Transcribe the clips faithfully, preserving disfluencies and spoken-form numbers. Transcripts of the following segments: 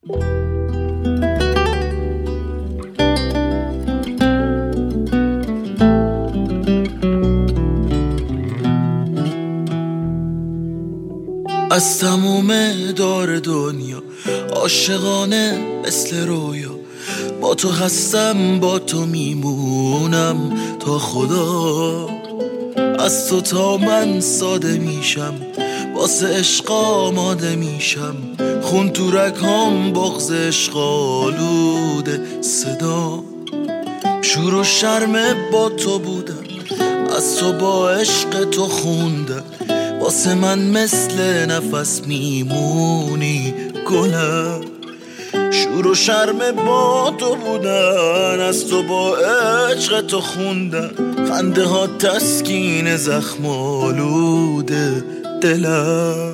از تموم دار دنیا عاشقانه مثل رویا، با تو هستم با تو میمونم تا خدا. از تو تا من ساده میشم، واسه عشق آماده میشم، خون تو رگام بغض عشق آلوده صدا. شور و شرم با تو بودم، از تو با عشق تو خوندم، واسه من مثل نفس میمونی گلم. شور و شرم با تو بودن، از تو با عشق تو خوندم، خنده ها تسکین زخم آلوده دلم.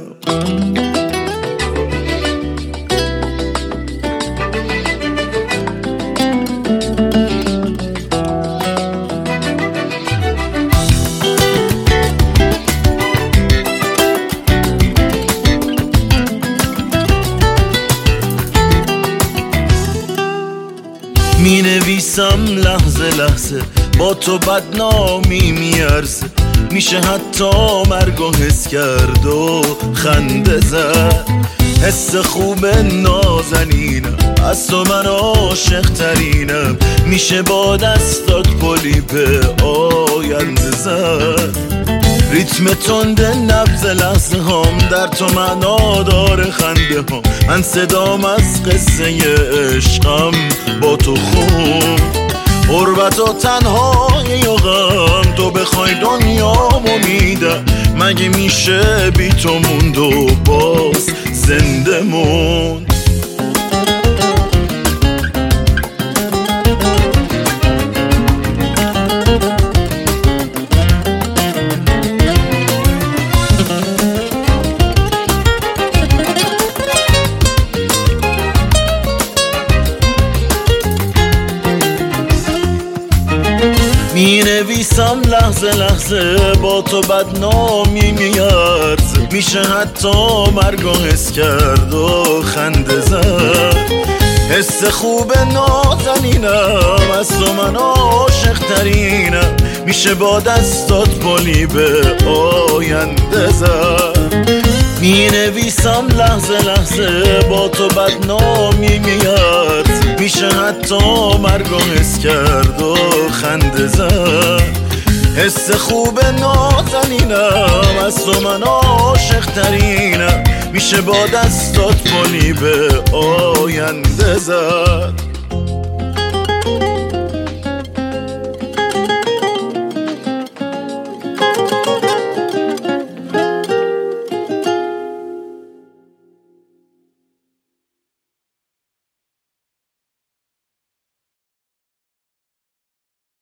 می نویسم لحظه لحظه، با تو بدنامی میارزه، میشه حتی مرگو حس کرد و خنده زد. حس خوب نازنینم، از تو من عاشق ترینم، میشه با دستات پلی به آینده زد. ریتم تند نبض لحظه هم در تو معنا داره خنده هم، من صدام از قصه عشقم با تو خون. غربت و تنهایی و غم، تو بخوای دنیامو میدم، مگه میشه بی تو موند و باز زنده موند. می نویسم لحظه لحظه، با تو بدنامی میارزه، میشه حتی مرگو حس کرد و خنده زد. حس خوب نازنینم، از تو من عاشق ترینم، میشه با دستات پلی به آینده زد. می نویسم لحظه لحظه، با تو بدنامی میارزه، میشه حتی مرگو حس کرد و خنده زد. حس خوب نازنینم، از تو من عاشق ترینم، میشه با دستات پلی به آینده زد.